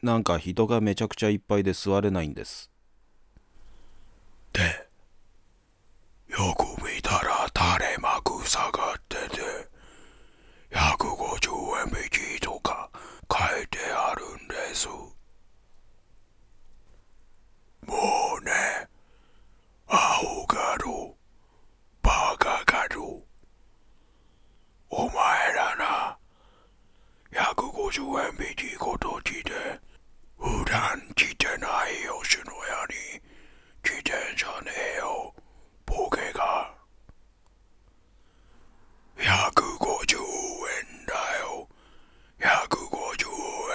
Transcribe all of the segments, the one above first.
なんか人がめちゃくちゃいっぱいで座れないんです。 で、よく見たら垂れ幕下がってて、150円引きとか書いてあるんです。もうね、アホがろ、バカがろ、お前らな、150円引きごときで、普段来てない吉野家に来てんじゃねえよ、ボケが。150円だよ、150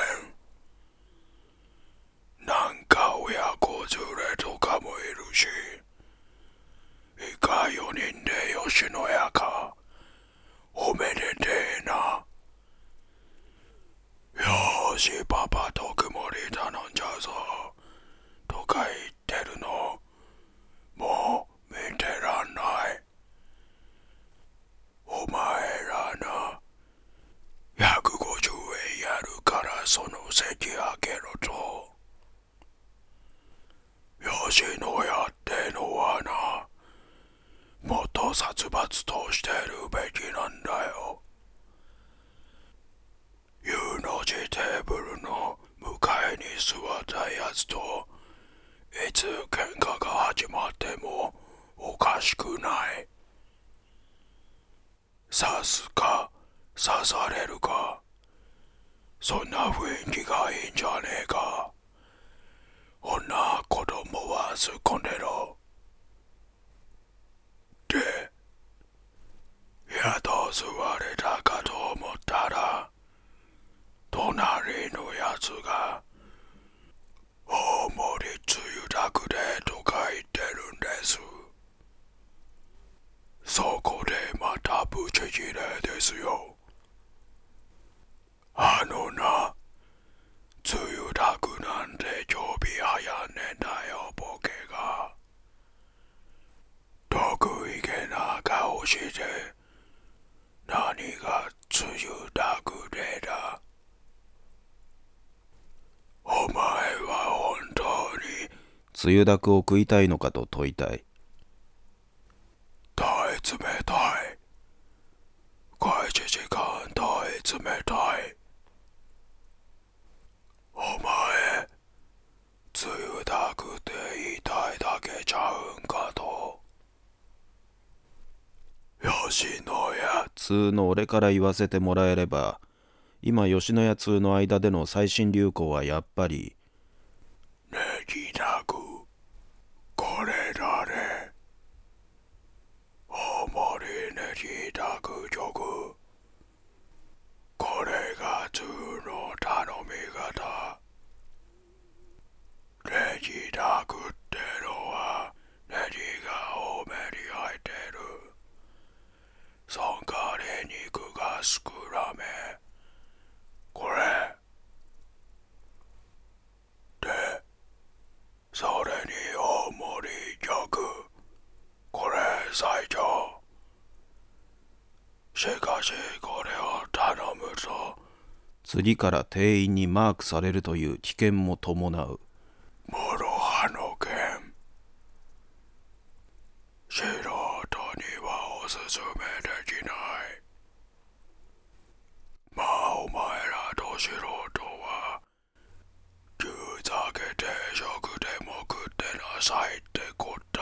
円。なんか親子連れとかもいるし、以下4人で吉野家か。おめでてえな。よーし、パパと曇り頼んじゃうぞ。とか言ってるの、もう見てらんない。お前らな、150円やるからその席開けろと。吉野家ってのはな、もっと殺伐としてるべきなんだよ。U の字テーブルの向かいに座ったやつといつ喧嘩が始まってもおかしくない。刺すか刺されるか、そんな雰囲気がいいんじゃねえか。女子供は突っ込んでろ。で、やっと座れたかと思ったら、隣のやつが大盛りつゆだくでとか言ってるんです。そこでまたブチギレですよ。あのな、つゆだくなんて常備早ねんだよ、ボケが。得意げな顔して何がつゆだくでだ。お前は本当につゆだくを食いたいのかと問いたい。 耐え冷たい。開始時間耐え冷たい。お前、つゆだくって言いたいだけちゃうんかと。吉野家通の俺から言わせてもらえれば、今吉野家通の間での最新流行はやっぱりネギだく、これだね。大盛りネギだく曲。これが通の頼み方。ネギだくってのはネギが多めに入ってる。そんかり肉が少なめ。これで、それに大盛り曲。これ最強。しかしこれを頼むと次から店員にマークされるという危険も伴う。 諸刃の剣。素人にはおすすめできない。まあお前らど素人は牛酒定食でも食ってなさいってこった。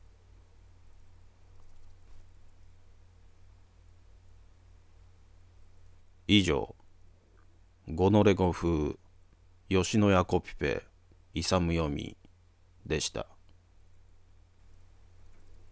以上、ゴノレゴ風吉野家コピペイサム読みでした。